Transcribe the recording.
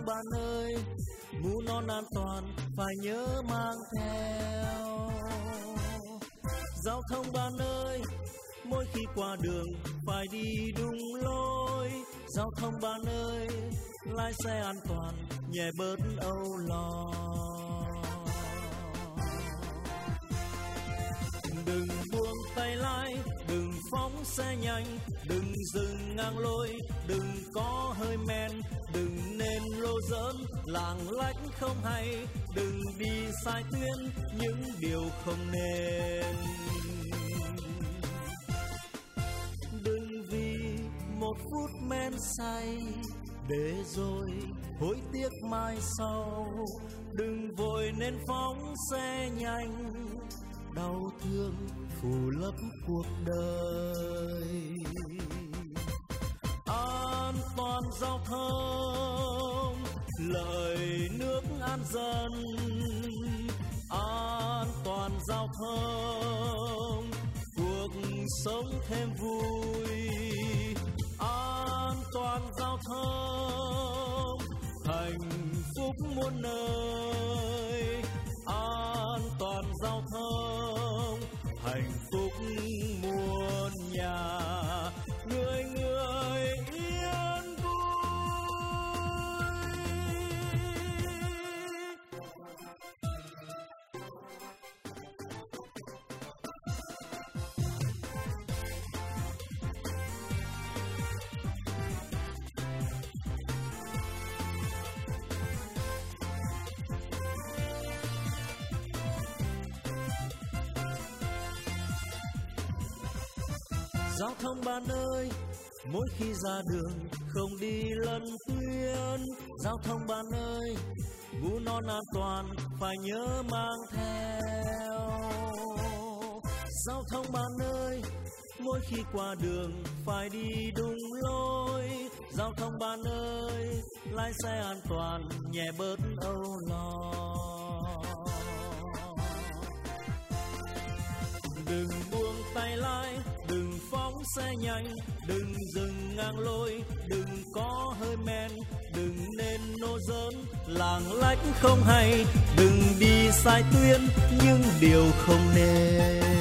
bạn ơi, mũ nón an toàn phải nhớ mang theo. Giao thông bạn ơi, mỗi khi qua đường phải đi đúng lối. Giao thông bạn ơi, lái xe an toàn nhẹ bớt âu lo. Đừng buông tay lái, đừng phóng xe nhanh, đừng dừng ngang lối, đừng có hơi men, đừng nên lô dỡn lạng lách không hay, đừng đi sai tuyến những điều không nên. Đừng vì một phút men say để rồi hối tiếc mai sau, đừng vội nên phóng xe nhanh, đau thương phủ lấp cuộc đời. An toàn giao thông, lời nước an dân. An toàn giao thông, cuộc sống thêm vui. An toàn giao thông, hạnh phúc muôn nơi. An toàn giao thông, hạnh phúc muôn nhà, người người yên vui. Giao thông bạn ơi, mỗi khi ra đường không đi lấn tuyến. Giao thông bạn ơi, mũ nón an toàn phải nhớ mang theo. Giao thông bạn ơi, mỗi khi qua đường phải đi đúng lối. Giao thông bạn ơi, lái xe an toàn nhẹ bớt âu lo. Đừng buông tay lái, đừng phóng xe nhanh, đừng dừng ngang lối, đừng có hơi men, đừng nên nô dớn lạng lách không hay, đừng đi sai tuyến những điều không nên.